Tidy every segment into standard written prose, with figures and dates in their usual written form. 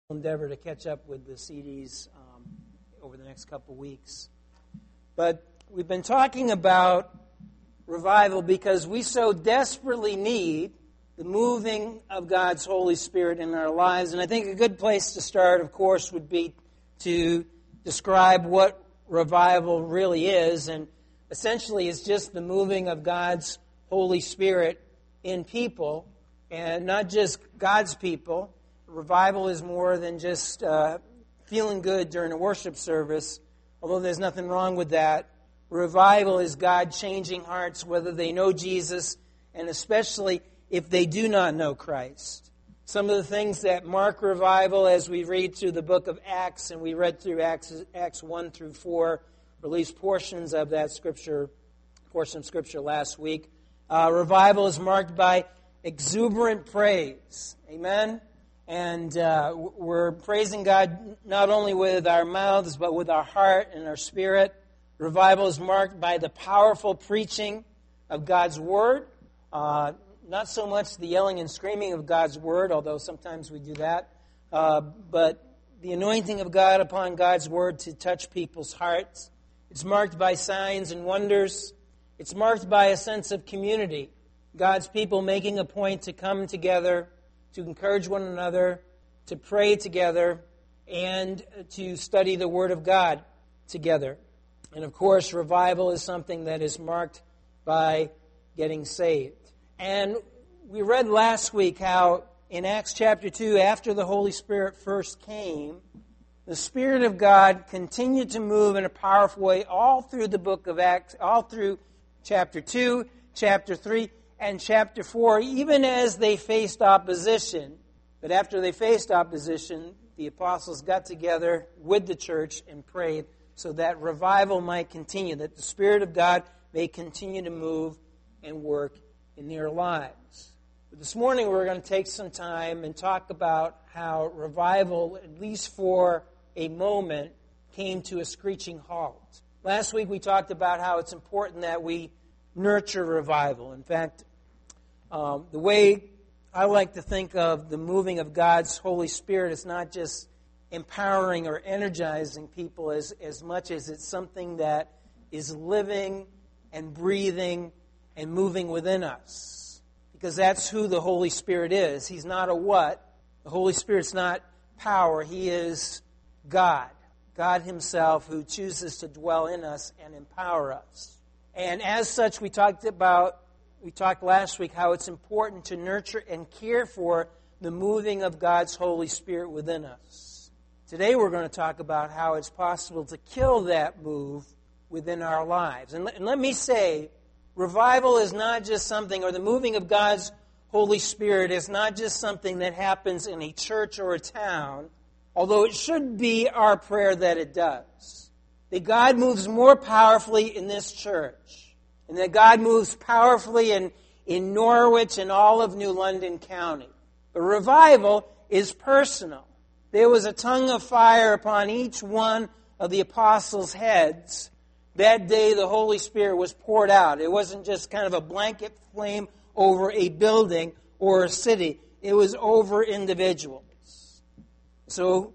endeavor to catch up with the CDs over the next couple weeks. But we've been talking about revival because we so desperately need the moving of God's Holy Spirit in our lives. And I think a good place to start, of course, would be to describe what revival really is. And essentially it's just the moving of God's Holy Spirit in people, and not just God's people. Revival is more than just feeling good during a worship service, although there's nothing wrong with that. Revival is God changing hearts, whether they know Jesus, and especially if they do not know Christ. Some of the things that mark revival as we read through the book of Acts, and we read through Acts 1 through 4, or at least portions of that portion of Scripture last week. Revival is marked by exuberant praise. Amen? And we're praising God not only with our mouths, but with our heart and our spirit. Revival is marked by the powerful preaching of God's Word. Not so much the yelling and screaming of God's Word, although sometimes we do that, but the anointing of God upon God's Word to touch people's hearts. It's marked by signs and wonders. It's marked by a sense of community. God's people making a point to come together, to encourage one another, to pray together, and to study the Word of God together. And of course, revival is something that is marked by getting saved. And we read last week how in Acts chapter 2, after the Holy Spirit first came, the Spirit of God continued to move in a powerful way all through the book of Acts, all through chapter 2, chapter 3, and chapter 4, even as they faced opposition. But after they faced opposition, the apostles got together with the church and prayed so that revival might continue, that the Spirit of God may continue to move and work in their lives. But this morning we're going to take some time and talk about how revival, at least for a moment, came to a screeching halt. Last week we talked about how it's important that we nurture revival. In fact, the way I like to think of the moving of God's Holy Spirit is not just empowering or energizing people as much as it's something that is living and breathing and moving within us. Because that's who the Holy Spirit is. He's not a what. The Holy Spirit's not power. He is God. God Himself who chooses to dwell in us and empower us. And as such, we talked last week how it's important to nurture and care for the moving of God's Holy Spirit within us. Today we're going to talk about how it's possible to kill that move within our lives. And let me say, revival is not just something, or the moving of God's Holy Spirit is not just something that happens in a church or a town, although it should be our prayer that it does. That God moves more powerfully in this church, and that God moves powerfully in Norwich and all of New London County. But revival is personal. There was a tongue of fire upon each one of the apostles' heads. That day the Holy Spirit was poured out. It wasn't just kind of a blanket flame over a building or a city. It was over individuals. So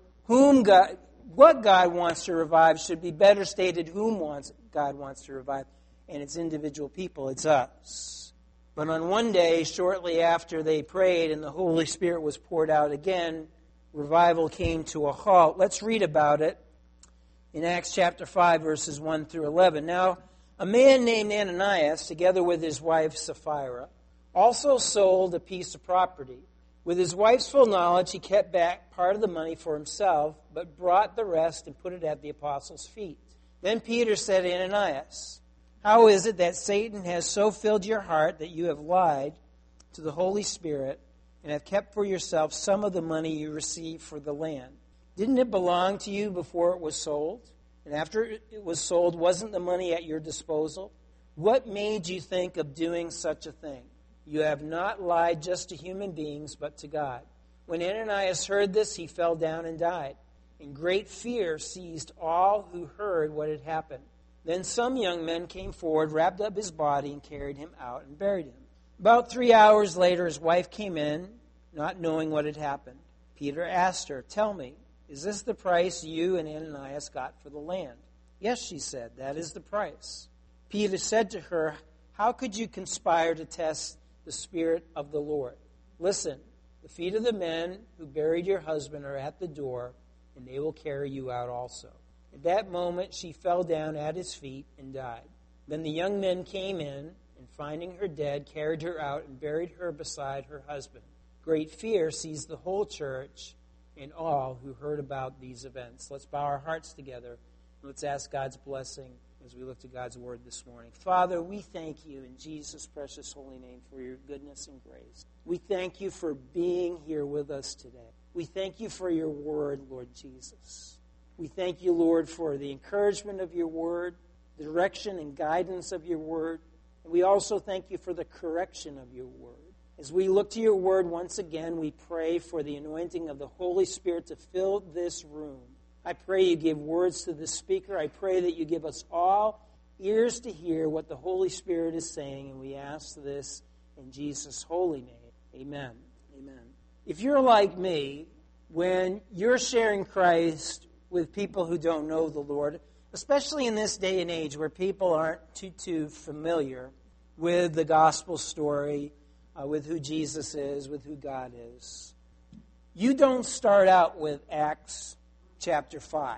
what God wants to revive should be better stated whom God wants to revive. And it's individual people, it's us. But on one day, shortly after they prayed and the Holy Spirit was poured out again, revival came to a halt. Let's read about it in Acts chapter 5, verses 1 through 11. Now, a man named Ananias, together with his wife Sapphira, also sold a piece of property. With his wife's full knowledge, he kept back part of the money for himself, but brought the rest and put it at the apostles' feet. Then Peter said to Ananias, "How is it that Satan has so filled your heart that you have lied to the Holy Spirit and have kept for yourself some of the money you received for the land? Didn't it belong to you before it was sold? And after it was sold, wasn't the money at your disposal? What made you think of doing such a thing? You have not lied just to human beings, but to God." When Ananias heard this, he fell down and died. And great fear seized all who heard what had happened. Then some young men came forward, wrapped up his body, and carried him out and buried him. About 3 hours later, his wife came in, not knowing what had happened. Peter asked her, "Tell me, is this the price you and Ananias got for the land?" "Yes," she said, "that is the price." Peter said to her, "How could you conspire to test the Spirit of the Lord? Listen, the feet of the men who buried your husband are at the door, and they will carry you out also." At that moment she fell down at his feet and died. Then the young men came in, and finding her dead, carried her out and buried her beside her husband. Great fear seized the whole church and all who heard about these events. Let's bow our hearts together. Let's ask God's blessing as we look to God's word this morning. Father, we thank you in Jesus' precious holy name for your goodness and grace. We thank you for being here with us today. We thank you for your word, Lord Jesus. We thank you, Lord, for the encouragement of your word, the direction and guidance of your word. And we also thank you for the correction of your word. As we look to your word once again, we pray for the anointing of the Holy Spirit to fill this room. I pray you give words to the speaker. I pray that you give us all ears to hear what the Holy Spirit is saying, and we ask this in Jesus' holy name. Amen. Amen. If you're like me, when you're sharing Christ with people who don't know the Lord, especially in this day and age where people aren't too familiar with the gospel story, with who Jesus is, with who God is, you don't start out with Acts chapter 5.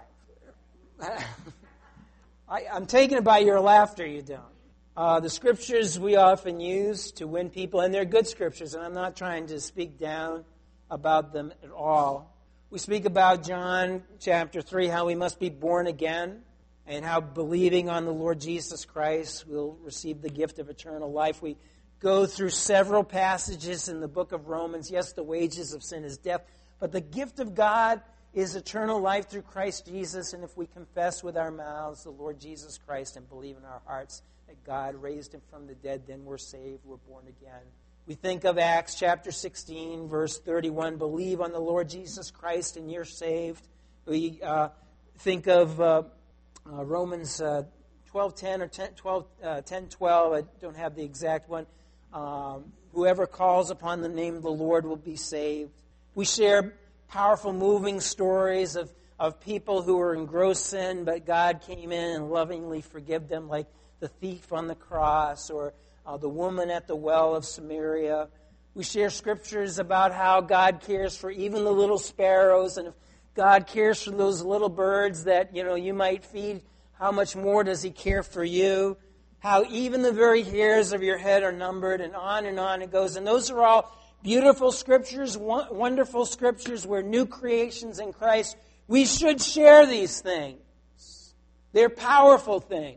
I'm taken by your laughter, you don't. The scriptures we often use to win people, and they're good scriptures, and I'm not trying to speak down about them at all. We speak about John chapter 3, how we must be born again, and how believing on the Lord Jesus Christ will receive the gift of eternal life. We go through several passages in the book of Romans. Yes, the wages of sin is death, but the gift of God is eternal life through Christ Jesus, and if we confess with our mouths the Lord Jesus Christ and believe in our hearts that God raised him from the dead, then we're saved, we're born again. We think of Acts chapter 16, verse 31, believe on the Lord Jesus Christ and you're saved. We think of Romans 12:10 or 10:12. I don't have the exact one. Whoever calls upon the name of the Lord will be saved. We share powerful, moving stories of people who were in gross sin, but God came in and lovingly forgave them, like the thief on the cross or the woman at the well of Samaria. We share scriptures about how God cares for even the little sparrows, and if God cares for those little birds that you might feed, how much more does he care for you? How even the very hairs of your head are numbered, and on it goes. And those are all beautiful scriptures, wonderful scriptures. We're new creations in Christ. We should share these things. They're powerful things.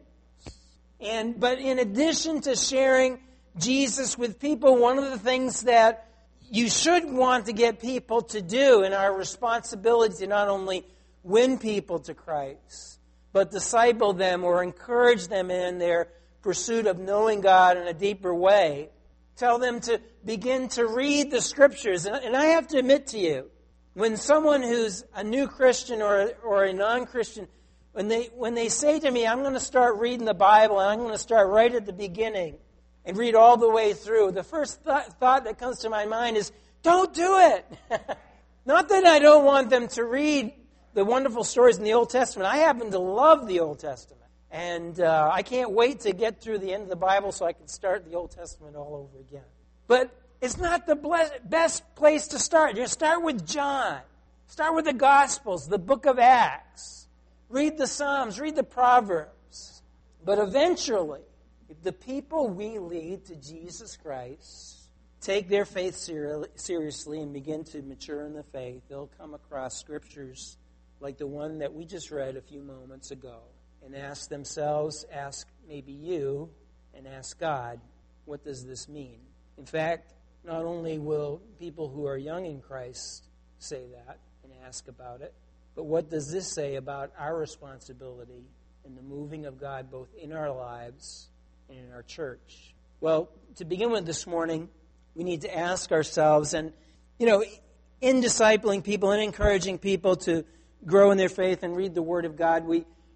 But in addition to sharing Jesus with people, one of the things that you should want to get people to do, and our responsibility to not only win people to Christ, but disciple them or encourage them in their pursuit of knowing God in a deeper way. Tell them to begin to read the Scriptures. And I have to admit to you, when someone who's a new Christian or a non-Christian, when they say to me, I'm going to start reading the Bible, and I'm going to start right at the beginning and read all the way through, the first thought that comes to my mind is, don't do it. Not that I don't want them to read the wonderful stories in the Old Testament. I happen to love the Old Testament. And I can't wait to get through the end of the Bible so I can start the Old Testament all over again. But it's not the best place to start. You start with John. Start with the Gospels, the book of Acts. Read the Psalms, read the Proverbs. But eventually, if the people we lead to Jesus Christ take their faith seriously and begin to mature in the faith, they'll come across scriptures like the one that we just read a few moments ago, and ask themselves, ask maybe you, and ask God, what does this mean? In fact, not only will people who are young in Christ say that and ask about it, but what does this say about our responsibility in the moving of God both in our lives and in our church? Well, to begin with this morning, we need to ask ourselves, and, in discipling people and encouraging people to grow in their faith and read the Word of God,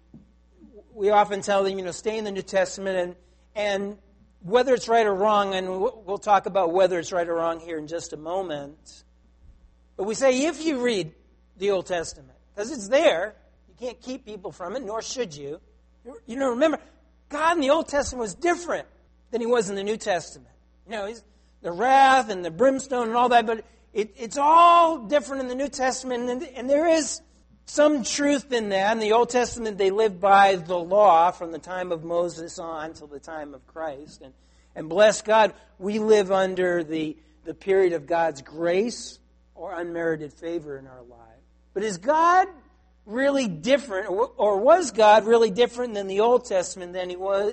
we often tell them, stay in the New Testament, and whether it's right or wrong, and we'll talk about whether it's right or wrong here in just a moment, But we say if you read the Old Testament, because it's there, you can't keep people from it, nor should you. You know, remember, God in the Old Testament was different than He was in the New Testament. You know, the wrath and the brimstone and all that, but it's all different in the New Testament, and there is some truth in that. In the Old Testament, they lived by the law from the time of Moses on till the time of Christ. And bless God, we live under the period of God's grace or unmerited favor in our life. But is God really different, or was God really different than the Old Testament than he was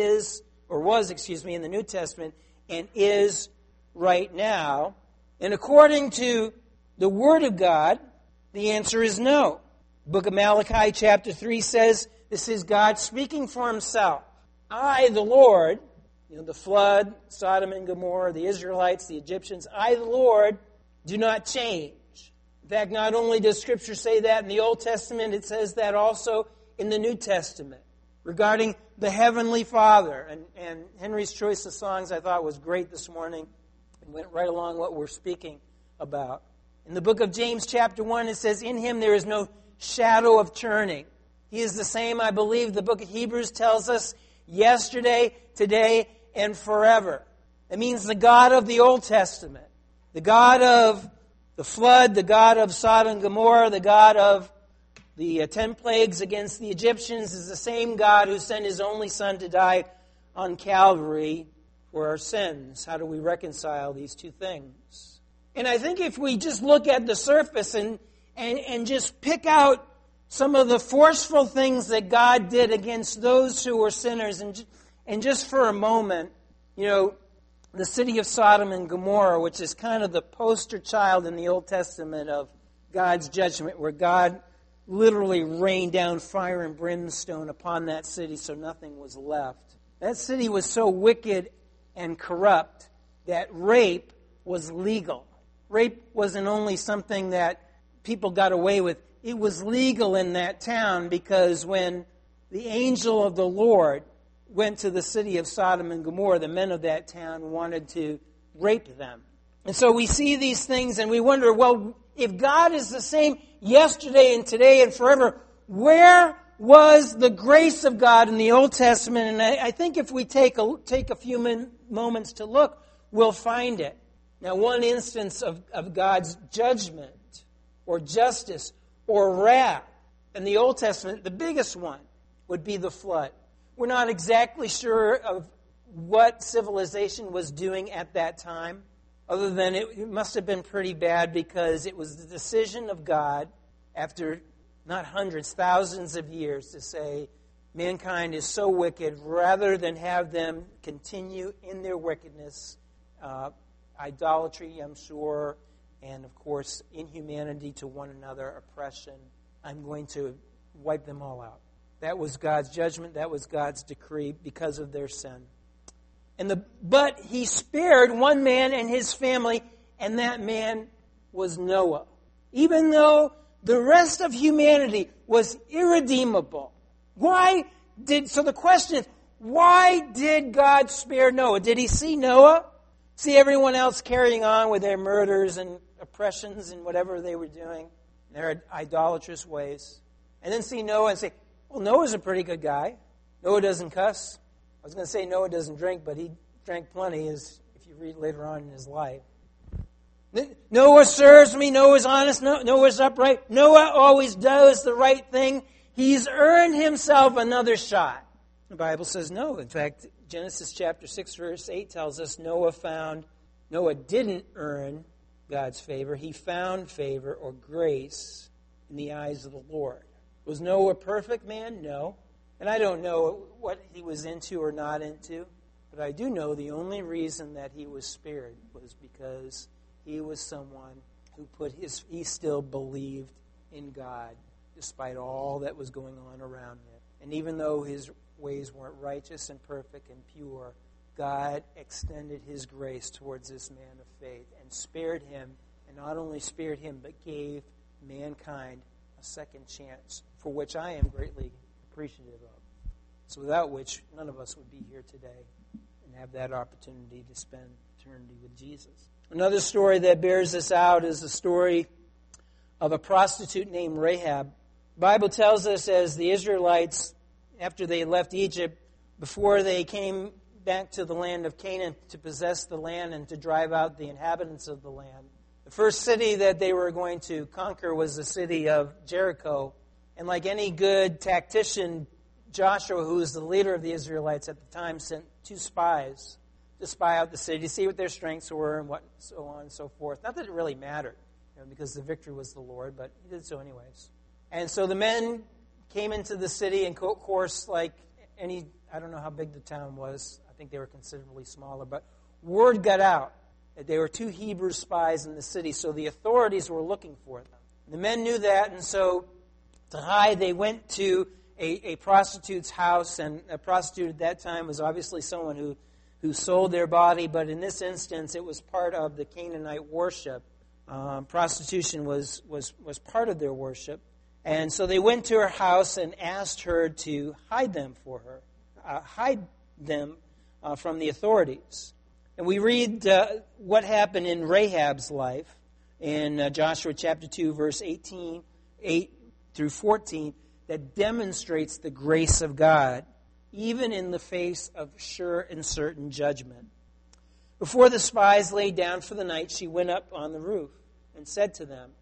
in the New Testament and is right now? And according to the Word of God, the answer is no. The book of Malachi chapter 3 says, this is God speaking for Himself. I, the Lord, the flood, Sodom and Gomorrah, the Israelites, the Egyptians, I, the Lord, do not change. In fact, not only does Scripture say that in the Old Testament, it says that also in the New Testament regarding the Heavenly Father. And Henry's choice of songs I thought was great this morning. It went right along what we're speaking about. In the book of James chapter 1, it says, in Him there is no shadow of turning. He is the same, I believe, the book of Hebrews tells us, yesterday, today, and forever. It means the God of the Old Testament, the God of the flood, the God of Sodom and Gomorrah, the God of the 10 plagues against the Egyptians is the same God who sent His only Son to die on Calvary for our sins. How do we reconcile these two things? And I think if we just look at the surface and just pick out some of the forceful things that God did against those who were sinners, and just for a moment, the city of Sodom and Gomorrah, which is kind of the poster child in the Old Testament of God's judgment, where God literally rained down fire and brimstone upon that city so nothing was left. That city was so wicked and corrupt that rape was legal. Rape wasn't only something that people got away with. It was legal in that town because when the angel of the Lord went to the city of Sodom and Gomorrah, the men of that town wanted to rape them. And so we see these things and we wonder, well, if God is the same yesterday and today and forever, where was the grace of God in the Old Testament? And I think if we take a few moments to look, we'll find it. Now, one instance of God's judgment or justice or wrath in the Old Testament, the biggest one would be the flood. We're not exactly sure of what civilization was doing at that time, other than it must have been pretty bad because it was the decision of God after not hundreds, thousands of years to say mankind is so wicked, rather than have them continue in their wickedness, idolatry, I'm sure, and of course inhumanity to one another, oppression, I'm going to wipe them all out. That was God's judgment. That was God's decree because of their sin. But He spared one man and his family, and that man was Noah. Even though the rest of humanity was irredeemable. So the question is, why did God spare Noah? Did He see Noah? See everyone else carrying on with their murders and oppressions and whatever they were doing, their idolatrous ways. And then see Noah and say, well, Noah's a pretty good guy. Noah doesn't cuss. I was going to say Noah doesn't drink, but he drank plenty, as if you read later on in his life. Noah serves me. Noah's honest. Noah's upright. Noah always does the right thing. He's earned himself another shot. The Bible says no. In fact, Genesis chapter 6, verse 8 tells us Noah didn't earn God's favor. He found favor or grace in the eyes of the Lord. Was Noah a perfect man? No. And I don't know what he was into or not into, but I do know the only reason that he was spared was because he was someone who he still believed in God despite all that was going on around him. And even though his ways weren't righteous and perfect and pure, God extended His grace towards this man of faith and spared him, and not only spared him, but gave mankind a second chance, for which I am greatly appreciative of. So without which, none of us would be here today and have that opportunity to spend eternity with Jesus. Another story that bears this out is the story of a prostitute named Rahab. The Bible tells us as the Israelites, after they left Egypt, before they came back to the land of Canaan to possess the land and to drive out the inhabitants of the land, the first city that they were going to conquer was the city of Jericho. And like any good tactician, Joshua, who was the leader of the Israelites at the time, sent 2 spies to spy out the city, to see what their strengths were and what, so on and so forth. Not that it really mattered, because the victory was the Lord, but he did so anyways. And so the men came into the city, and of course, like any, I don't know how big the town was. I think they were considerably smaller, but word got out that there were 2 Hebrew spies in the city, so the authorities were looking for them. The men knew that, and so to hide, they went to a prostitute's house, and a prostitute at that time was obviously someone who sold their body, but in this instance, it was part of the Canaanite worship. Prostitution was part of their worship. And so they went to her house and asked her to hide them for her, hide them from the authorities. And we read what happened in Rahab's life in Joshua chapter 2, verse 8 through 14, that demonstrates the grace of God, even in the face of sure and certain judgment. Before the spies lay down for the night, she went up on the roof and said to them,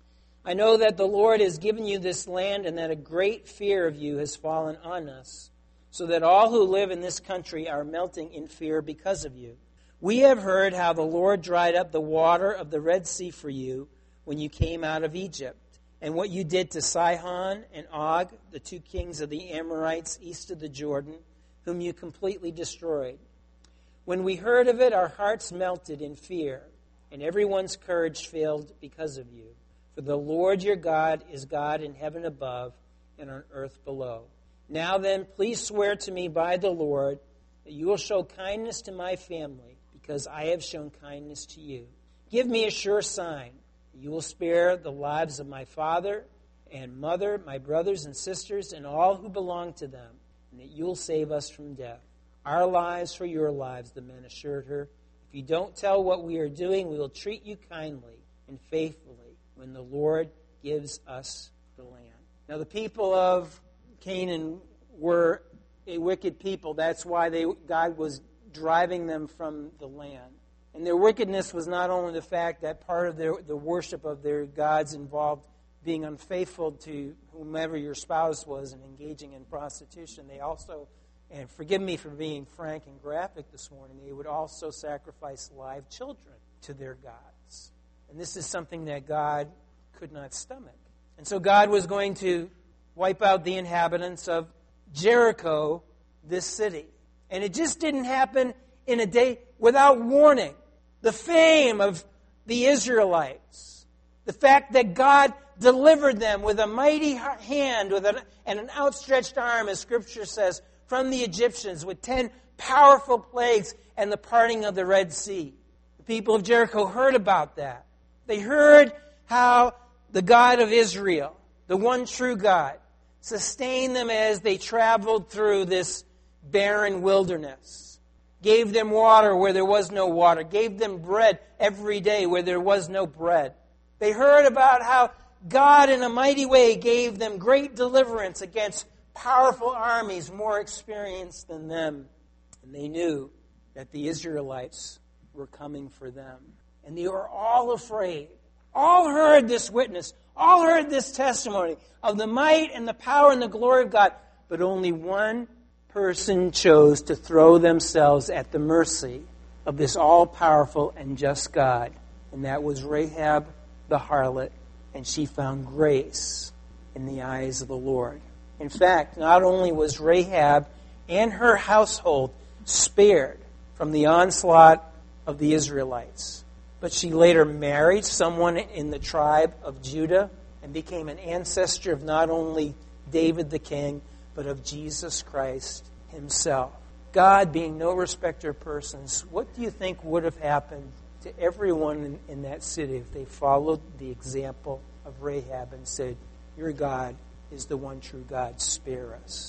I know that the Lord has given you this land and that a great fear of you has fallen on us, so that all who live in this country are melting in fear because of you. We have heard how the Lord dried up the water of the Red Sea for you when you came out of Egypt, and what you did to Sihon and Og, the 2 kings of the Amorites east of the Jordan, whom you completely destroyed. When we heard of it, our hearts melted in fear, and everyone's courage failed because of you. For the Lord your God is God in heaven above and on earth below. Now then, please swear to me by the Lord that you will show kindness to my family, because I have shown kindness to you. Give me a sure sign that you will spare the lives of my father and mother, my brothers and sisters, and all who belong to them, and that you will save us from death. Our lives for your lives, the men assured her. If you don't tell what we are doing, we will treat you kindly and faithfully when the Lord gives us the land. Now, the people of Canaan were a wicked people. That's why God was driving them from the land. And their wickedness was not only the fact that part of the worship of their gods involved being unfaithful to whomever your spouse was and engaging in prostitution. They also, and forgive me for being frank and graphic this morning, they would also sacrifice live children to their gods. And this is something that God could not stomach. And so God was going to wipe out the inhabitants of Jericho, this city. And it just didn't happen in a day without warning. The fame of the Israelites, the fact that God delivered them with a mighty hand and an outstretched arm, as Scripture says, from the Egyptians with 10 powerful plagues and the parting of the Red Sea. The people of Jericho heard about that. They heard how the God of Israel, the one true God, sustained them as they traveled through this barren wilderness, gave them water where there was no water, gave them bread every day where there was no bread. They heard about how God in a mighty way gave them great deliverance against powerful armies more experienced than them. And they knew that the Israelites were coming for them. And they were all afraid. All heard this witness. All heard this testimony of the might and the power and the glory of God. But only one person chose to throw themselves at the mercy of this all-powerful and just God. And that was Rahab the harlot. And she found grace in the eyes of the Lord. In fact, not only was Rahab and her household spared from the onslaught of the Israelites, but she later married someone in the tribe of Judah and became an ancestor of not only David the king, but of Jesus Christ himself. God being no respecter of persons, what do you think would have happened to everyone in that city if they followed the example of Rahab and said, your God is the one true God, spare us?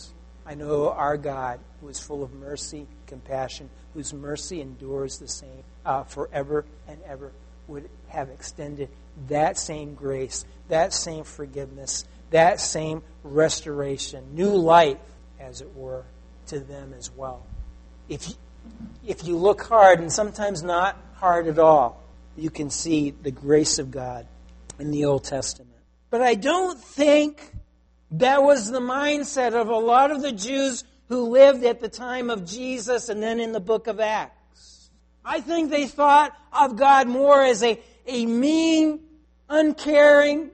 I know our God, who is full of mercy, compassion, whose mercy endures the same forever and ever, would have extended that same grace, that same forgiveness, that same restoration, new life, as it were, to them as well. If you look hard, and sometimes not hard at all, you can see the grace of God in the Old Testament. But I don't think that was the mindset of a lot of the Jews who lived at the time of Jesus and then in the book of Acts. I think they thought of God more as a mean, uncaring,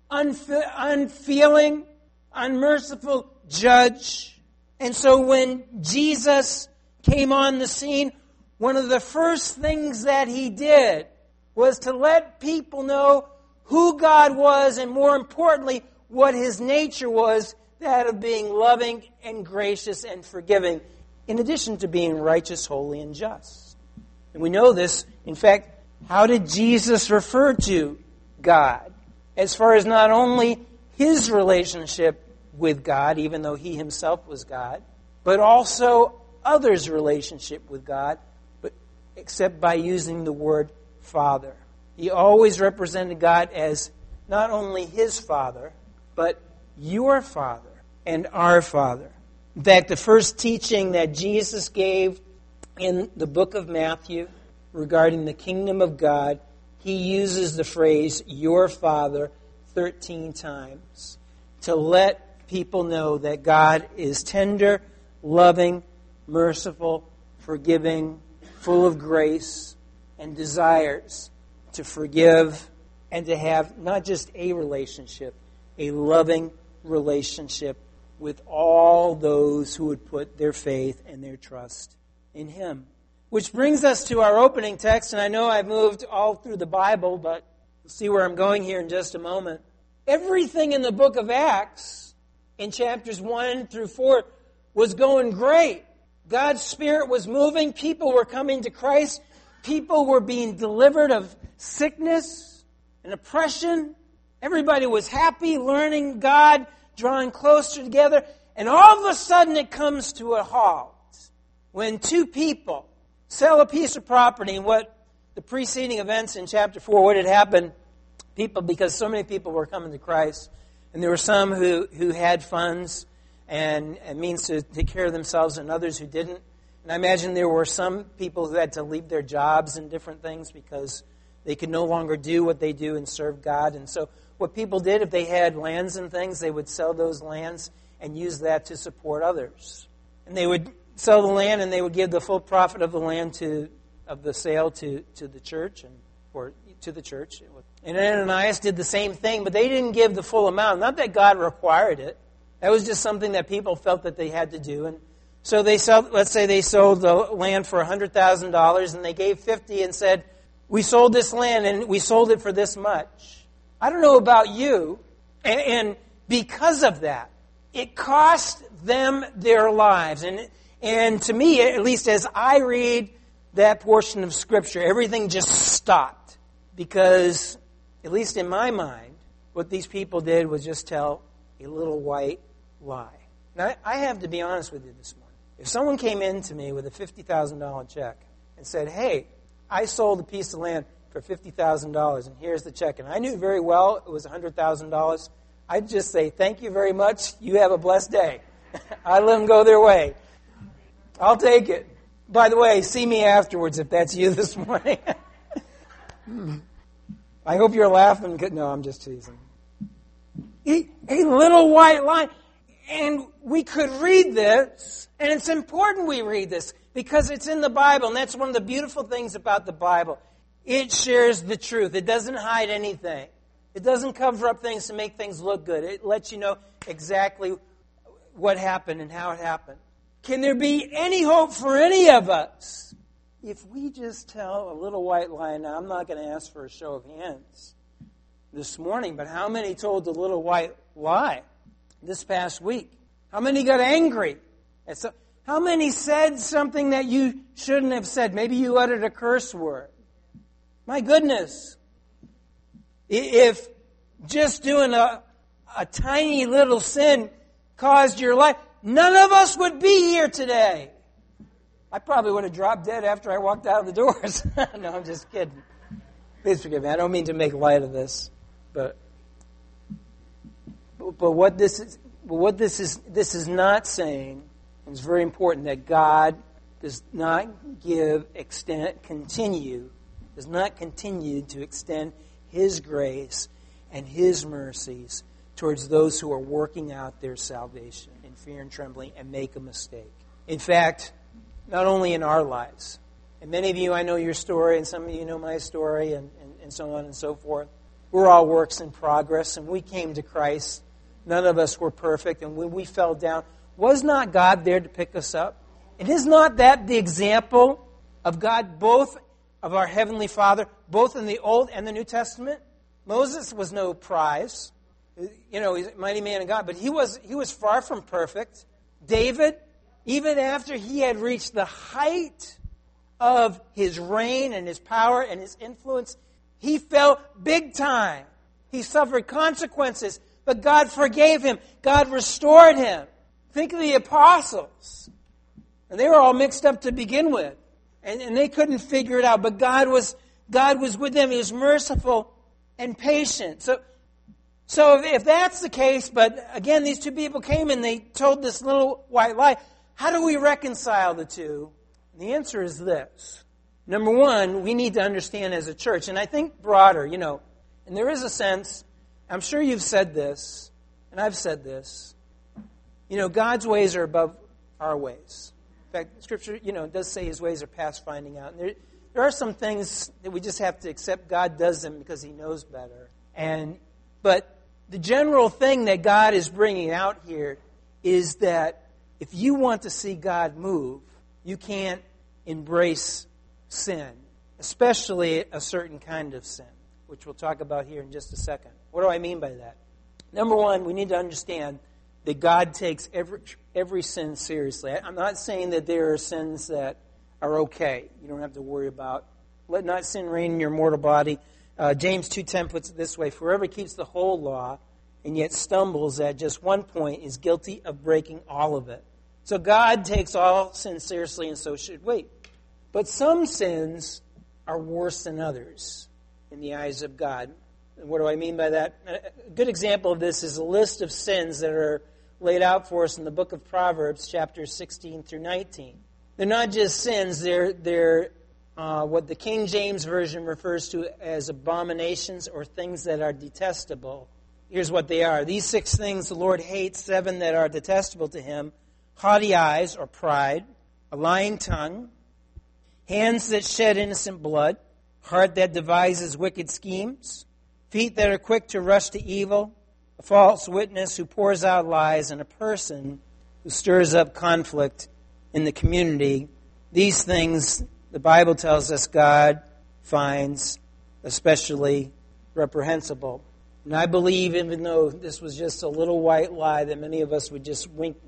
unfeeling, unmerciful judge. And so when Jesus came on the scene, one of the first things that he did was to let people know who God was, and more importantly, what his nature was, that of being loving and gracious and forgiving, in addition to being righteous, holy, and just. And we know this. In fact, how did Jesus refer to God? As far as not only his relationship with God, even though he himself was God, but also others' relationship with God, but except by using the word Father. He always represented God as not only his Father, but your Father and our Father. In fact, the first teaching that Jesus gave in the book of Matthew regarding the kingdom of God, he uses the phrase, your Father, 13 times to let people know that God is tender, loving, merciful, forgiving, full of grace, and desires to forgive and to have not just a relationship, a loving relationship with all those who would put their faith and their trust in him. Which brings us to our opening text, and I know I've moved all through the Bible, but we'll see where I'm going here in just a moment. Everything in the book of Acts, in chapters 1 through 4, was going great. God's Spirit was moving. People were coming to Christ. People were being delivered of sickness and oppression. Everybody was happy, learning God, drawing closer together. And all of a sudden it comes to a halt when two people sell a piece of property. And what the preceding events in chapter 4, what had happened, because so many people were coming to Christ, and there were some who had funds and means to take care of themselves, and others who didn't. And I imagine there were some people who had to leave their jobs and different things because they could no longer do what they do and serve God. And so what people did, if they had lands and things, they would sell those lands and use that to support others. And they would sell the land, and they would give the full profit of the land of the sale to the church or to the church. And Ananias did the same thing, but they didn't give the full amount. Not that God required it. That was just something that people felt that they had to do. And so let's say they sold the land for $100,000, and they gave $50,000 and said, we sold this land and we sold it for this much. I don't know about you, and because of that, it cost them their lives. And to me, at least as I read that portion of Scripture, everything just stopped. Because, at least in my mind, what these people did was just tell a little white lie. Now, I have to be honest with you this morning. If someone came in to me with a $50,000 check and said, hey, I sold a piece of land for $50,000 and here's the check, and I knew very well it was $100,000, I'd just say, thank you very much, you have a blessed day. I'd let them go their way. I'll take it. By the way, see me afterwards if that's you this morning. I hope you're laughing. No, I'm just teasing. A little white line. And we could read this, and it's important we read this because it's in the Bible, and that's one of the beautiful things about the Bible. It shares the truth. It doesn't hide anything. It doesn't cover up things to make things look good. It lets you know exactly what happened and how it happened. Can there be any hope for any of us if we just tell a little white lie? Now, I'm not going to ask for a show of hands this morning, but how many told the little white lie this past week? How many got angry? How many said something that you shouldn't have said? Maybe you uttered a curse word. My goodness. If just doing a tiny little sin caused your life, none of us would be here today. I probably would have dropped dead after I walked out of the doors. No, I'm just kidding. Please forgive me. I don't mean to make light of this, but what this is not saying, and it's very important, that God does not continue to extend His grace and His mercies towards those who are working out their salvation in fear and trembling and make a mistake. In fact, not only in our lives, and many of you, I know your story, and some of you know my story, and so on and so forth. We're all works in progress, and we came to Christ. None of us were perfect, and when we fell down, was not God there to pick us up? And is not that the example of God, both of our Heavenly Father, both in the Old and the New Testament? Moses was no prize. He's a mighty man of God, but he was far from perfect. David, even after he had reached the height of his reign and his power and his influence, he fell big time. He suffered consequences, but God forgave him. God restored him. Think of the apostles. And they were all mixed up to begin with. And they couldn't figure it out. But God was with them. He was merciful and patient. So if that's the case, but again, these two people came and they told this little white lie, how do we reconcile the two? The answer is this. Number one, we need to understand as a church, and I think broader, and there is a sense, I'm sure you've said this, and I've said this, God's ways are above our ways. In fact, Scripture, does say His ways are past finding out. And there are some things that we just have to accept God does them because He knows better. But the general thing that God is bringing out here is that if you want to see God move, you can't embrace sin, especially a certain kind of sin, which we'll talk about here in just a second. What do I mean by that? Number one, we need to understand that God takes every sin seriously. I'm not saying that there are sins that are okay. You don't have to worry about. Let not sin reign in your mortal body. James 2:10 puts it this way: for whoever keeps the whole law and yet stumbles at just one point is guilty of breaking all of it. So God takes all sin seriously, and so should we. But some sins are worse than others in the eyes of God. And what do I mean by that? A good example of this is a list of sins that are laid out for us in the book of Proverbs, chapters 16 through 19. They're not just sins, they're what the King James Version refers to as abominations or things that are detestable. Here's what they are. These 6 things the Lord hates, 7 that are detestable to Him: haughty eyes or pride, a lying tongue, hands that shed innocent blood, heart that devises wicked schemes, feet that are quick to rush to evil, a false witness who pours out lies, and a person who stirs up conflict in the community. These things, the Bible tells us, God finds especially reprehensible. And I believe, even though this was just a little white lie that many of us would just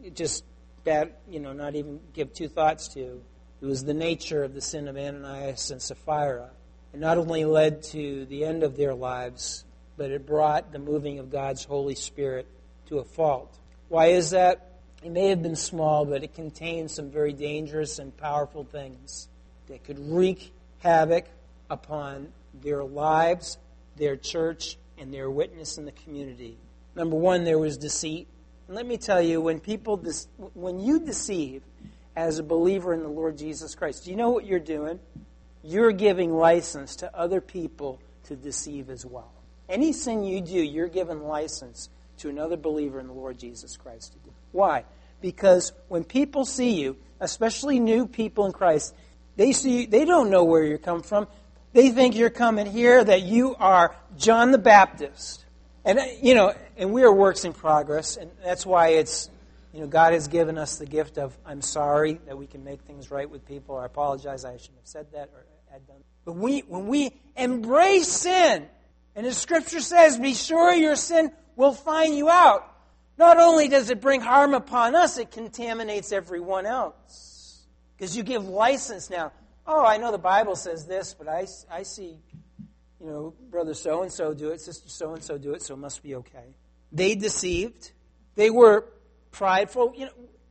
not even give 2 thoughts to, it was the nature of the sin of Ananias and Sapphira. It not only led to the end of their lives, but it brought the moving of God's Holy Spirit to a fault. Why is that? It may have been small, but it contained some very dangerous and powerful things that could wreak havoc upon their lives, their church, and their witness in the community. Number one, there was deceit. And let me tell you, when you deceive as a believer in the Lord Jesus Christ, do you know what you're doing? You're giving license to other people to deceive as well. Any sin you do, you're giving license to another believer in the Lord Jesus Christ to do. Why? Because when people see you, especially new people in Christ, they don't know where you're coming from. They think you're coming here, that you are John the Baptist. And, and we are works in progress, and that's why it's, God has given us the gift of, I'm sorry, that we can make things right with people. I apologize, I shouldn't have said that or had done. But when we embrace sin, and as Scripture says, be sure your sin will find you out. Not only does it bring harm upon us, it contaminates everyone else. Because you give license now. Oh, I know the Bible says this, but I see, brother so-and-so do it, sister so-and-so do it, so it must be okay. They deceived. They were prideful.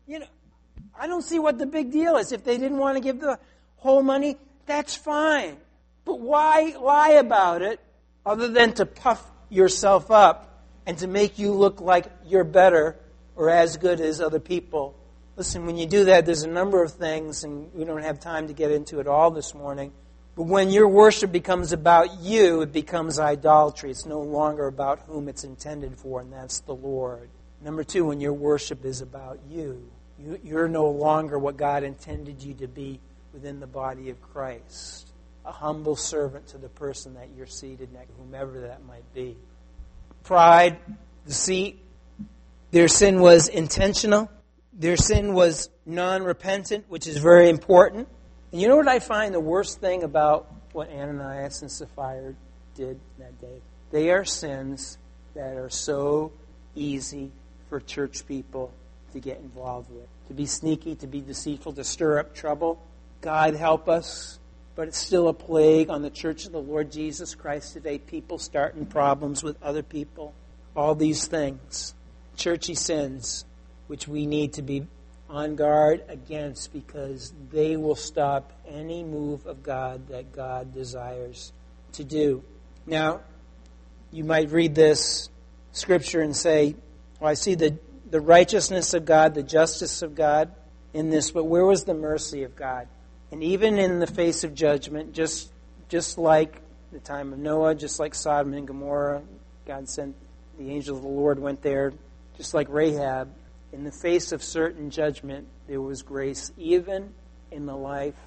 I don't see what the big deal is. If they didn't want to give the whole money, that's fine. But why lie about it other than to puff yourself up and to make you look like you're better or as good as other people? Listen, when you do that, there's a number of things, and we don't have time to get into it all this morning. But when your worship becomes about you, it becomes idolatry. It's no longer about whom it's intended for, and that's the Lord. Number two, when your worship is about you, you're no longer what God intended you to be within the body of Christ. A humble servant to the person that you're seated next to, whomever that might be. Pride, deceit. Their sin was intentional. Their sin was non-repentant, which is very important. And you know what I find the worst thing about what Ananias and Sapphira did that day? They are sins that are so easy for church people to get involved with. To be sneaky, to be deceitful, to stir up trouble. God help us. But it's still a plague on the church of the Lord Jesus Christ today. People starting problems with other people. All these things. Churchy sins, which we need to be on guard against, because they will stop any move of God that God desires to do. Now, you might read this scripture and say, well, I see the righteousness of God, the justice of God in this, but where was the mercy of God? And even in the face of judgment, just like the time of Noah, just like Sodom and Gomorrah, God sent the angel of the Lord went there, just like Rahab. In the face of certain judgment, there was grace, even in the lives,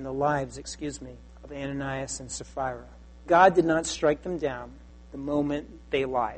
of Ananias and Sapphira. God did not strike them down the moment they lied.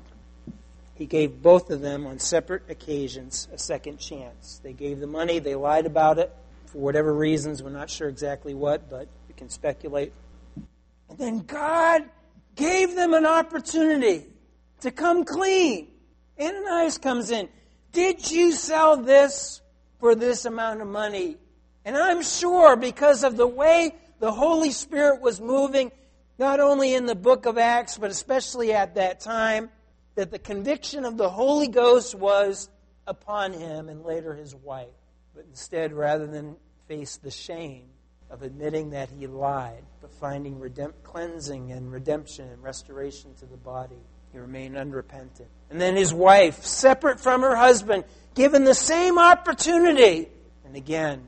He gave both of them on separate occasions a second chance. They gave the money, they lied about it for whatever reasons. We're not sure exactly what, but we can speculate. And then God gave them an opportunity to come clean. Ananias comes in. Did you sell this for this amount of money? And I'm sure because of the way the Holy Spirit was moving, not only in the book of Acts, but especially at that time, that the conviction of the Holy Ghost was upon him and later his wife. But instead, rather than face the shame of admitting that he lied, but finding cleansing and redemption and restoration to the body, he remained unrepentant. And then his wife, separate from her husband, given the same opportunity, and again,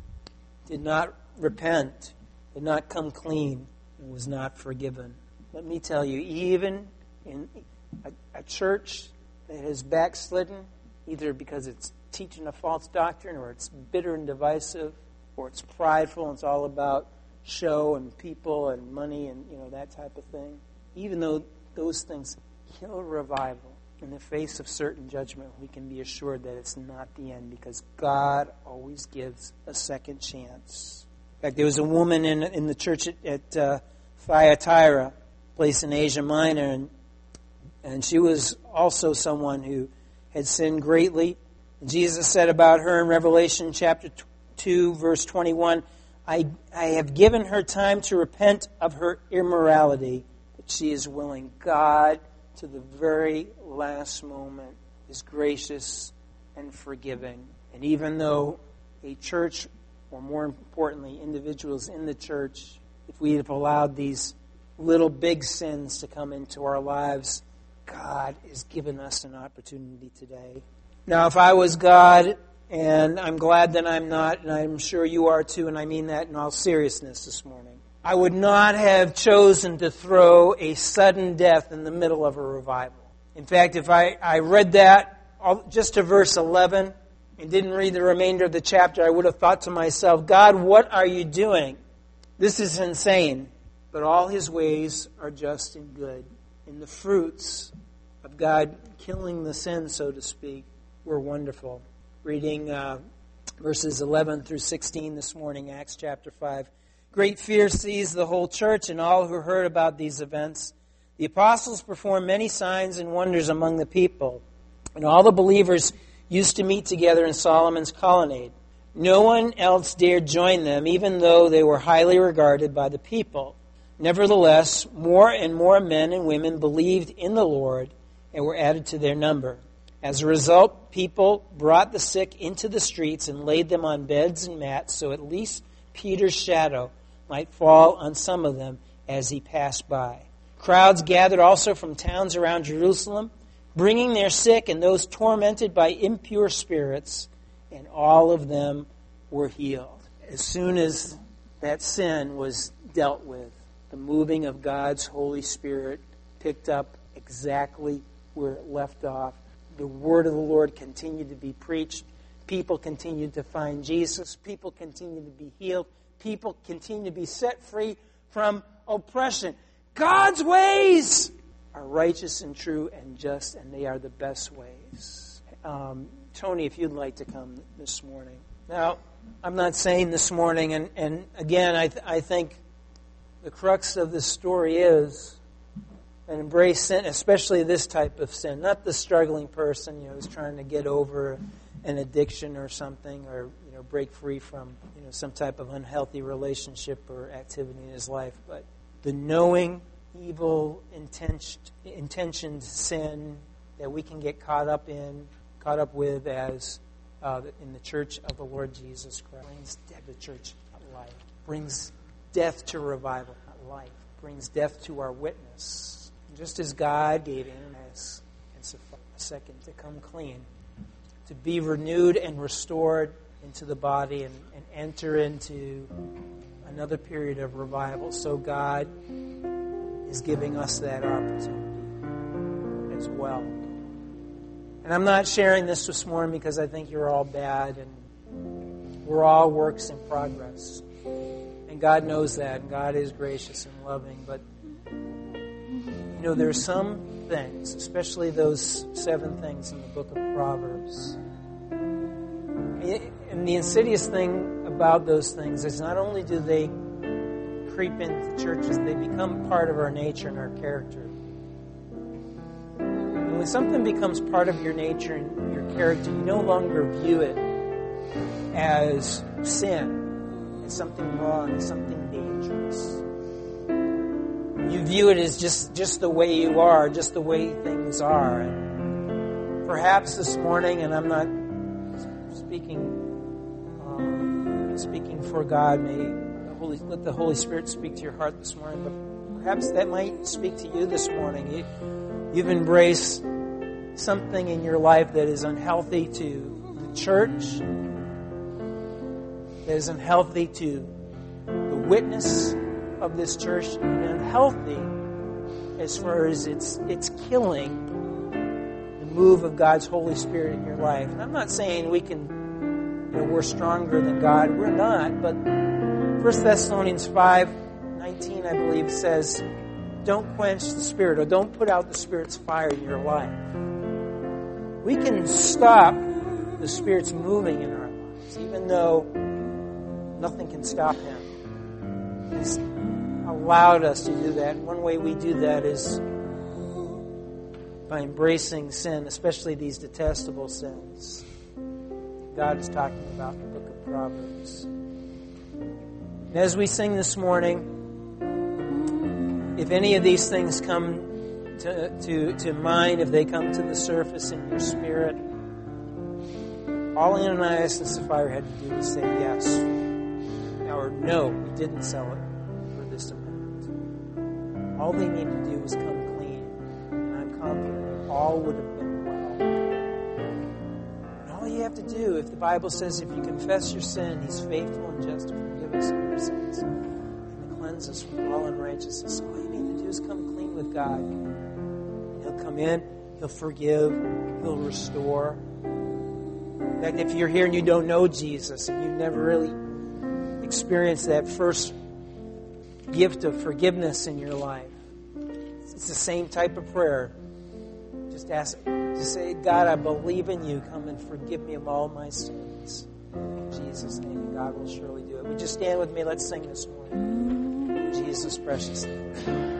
did not repent, did not come clean, and was not forgiven. Let me tell you, even in a church that has backslidden, either because it's teaching a false doctrine, or it's bitter and divisive, or it's prideful and it's all about show and people and money and that type of thing, even though those things kill revival, in the face of certain judgment, we can be assured that it's not the end, because God always gives a second chance. In fact, there was a woman in the church at Thyatira, place in Asia Minor, and she was also someone who had sinned greatly. And Jesus said about her in Revelation chapter 2, verse 21, I have given her time to repent of her immorality, but she is willing. God, to the very last moment, is gracious and forgiving. And even though a church, or more importantly, individuals in the church, if we have allowed these little big sins to come into our lives, God has given us an opportunity today. Now, if I was God, and I'm glad that I'm not, and I'm sure you are too, and I mean that in all seriousness this morning, I would not have chosen to throw a sudden death in the middle of a revival. In fact, if I read that just to verse 11 and didn't read the remainder of the chapter, I would have thought to myself, God, what are you doing? This is insane. But all his ways are just and good. And the fruits of God killing the sin, so to speak, were wonderful. Reading verses 11 through 16 this morning, Acts chapter 5. Great fear seized the whole church and all who heard about these events. The apostles performed many signs and wonders among the people, and all the believers used to meet together in Solomon's colonnade. No one else dared join them, even though they were highly regarded by the people. Nevertheless, more and more men and women believed in the Lord and were added to their number. As a result, people brought the sick into the streets and laid them on beds and mats, so at least Peter's shadow might fall on some of them as he passed by. Crowds gathered also from towns around Jerusalem, bringing their sick and those tormented by impure spirits, and all of them were healed. As soon as that sin was dealt with, the moving of God's Holy Spirit picked up exactly where it left off. The word of the Lord continued to be preached. People continued to find Jesus. People continued to be healed. People continued to be set free from oppression. God's ways are righteous and true and just, and they are the best ways. Tony, if you'd like to come this morning. Now, I'm not saying this morning, and again, I think the crux of this story is and embrace sin, especially this type of sin. Not the struggling person, who's trying to get over an addiction or something, or break free from some type of unhealthy relationship or activity in his life, but the knowing, evil, intentioned sin that we can get caught up with as in the church of the Lord Jesus Christ. Brings death to church, not life. Brings death to revival, not life. Brings death to our witness. Just as God gave Ananias and Sapphira a second to come clean, to be renewed and restored into the body and enter into another period of revival, so God is giving us that opportunity as well. And I'm not sharing this morning because I think you're all bad and we're all works in progress. And God knows that, and God is gracious and loving, but there's some things, especially those 7 things in the book of Proverbs. And the insidious thing about those things is not only do they creep into churches, they become part of our nature and our character. And when something becomes part of your nature and your character, you no longer view it as sin, as something wrong, as something dangerous. You view it as just the way you are, just the way things are. And perhaps this morning, and I'm not speaking for God, let the Holy Spirit speak to your heart this morning, but perhaps that might speak to you this morning. You've embraced something in your life that is unhealthy to the church, that is unhealthy to the witness of this church, and unhealthy as far as it's killing the move of God's Holy Spirit in your life. And I'm not saying we're stronger than God. We're not. But 1 Thessalonians 5:19, I believe, says, don't quench the Spirit, or don't put out the Spirit's fire in your life. We can stop the Spirit's moving in our lives, even though nothing can stop Him. He's allowed us to do that. One way we do that is by embracing sin, especially these detestable sins God is talking about in the book of Proverbs. And as we sing this morning, if any of these things come to mind, if they come to the surface in your spirit, all Ananias and Sapphira had to do was say yes, or no, we didn't sell it for this amount. All they needed to do was come clean, and I'm confident all would have been well. And all you have to do, if the Bible says if you confess your sin, He's faithful and just to forgive us of our sins and to cleanse us from all unrighteousness. All you need to do is come clean with God. He'll come in, He'll forgive, He'll restore. In fact, if you're here and you don't know Jesus and you've never really experienced that first gift of forgiveness in your life, it's the same type of prayer. Just say, God, I believe in you. Come and forgive me of all my sins. In Jesus' name, and God will surely do it. Would you stand with me? Let's sing this morning. In Jesus' precious name.